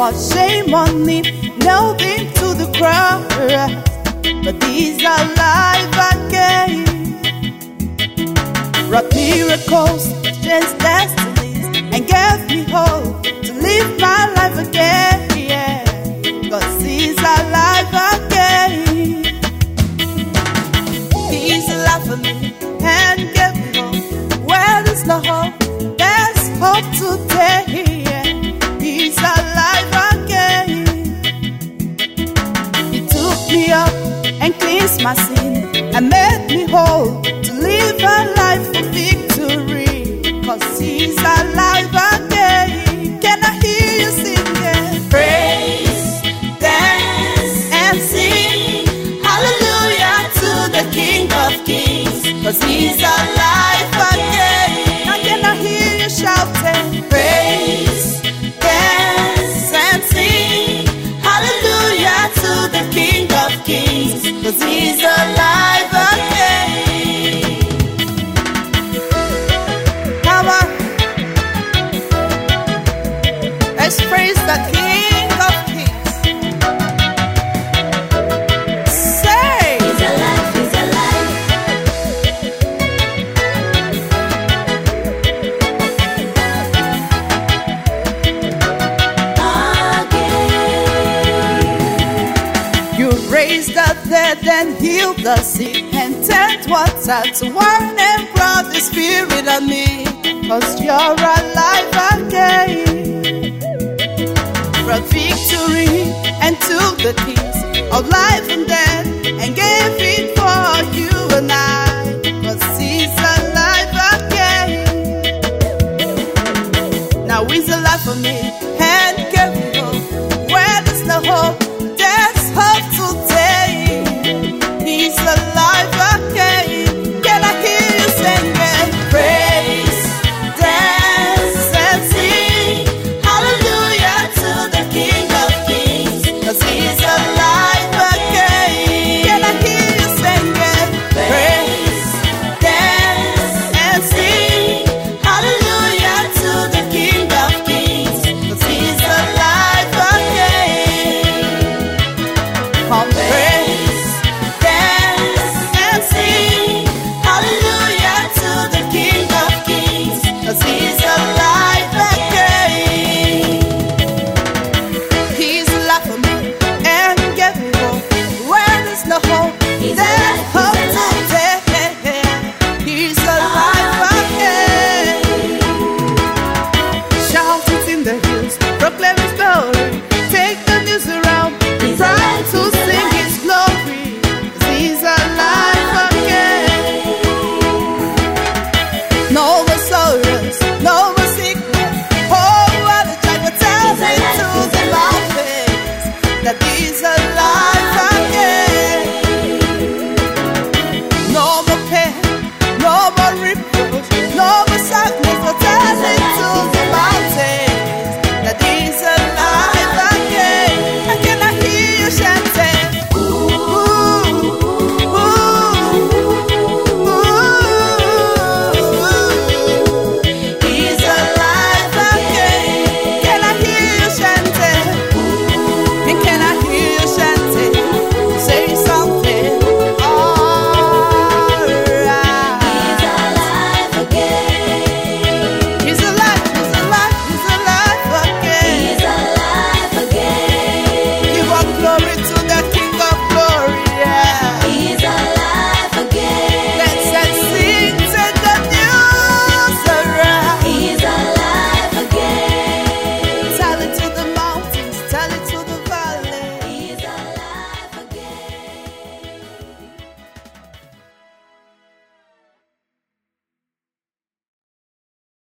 but shame on him, nailed him to the cross. But he's alive again. Wrought miracles, changed destinies, and gave me hope to live my life again. Yeah, 'cause he's alive again. He's alive for me and gave me hope. Where there's no hope, there's hope today. Yeah. He's alive again. He took me up and cleansed my sin and made me whole to live a life of victory. 'Cause he's alive again. Can I hear you singing? Praise, dance, and sing hallelujah to the King of Kings. 'Cause he's alive again. Now can I hear you shouting? Praise, dance, and sing hallelujah to the King of Kings. 'Cause he's alive again. Come on, let's praise the King of Kings. Say, He's alive, he's alive. you raised the dead and healed the sick and turned water to wine and brought the Spirit of me. 'Cause you're alive again. Brought victory and took the keys of life and death and gave it for you and I. 'Cause he's alive again. Now he's alive for me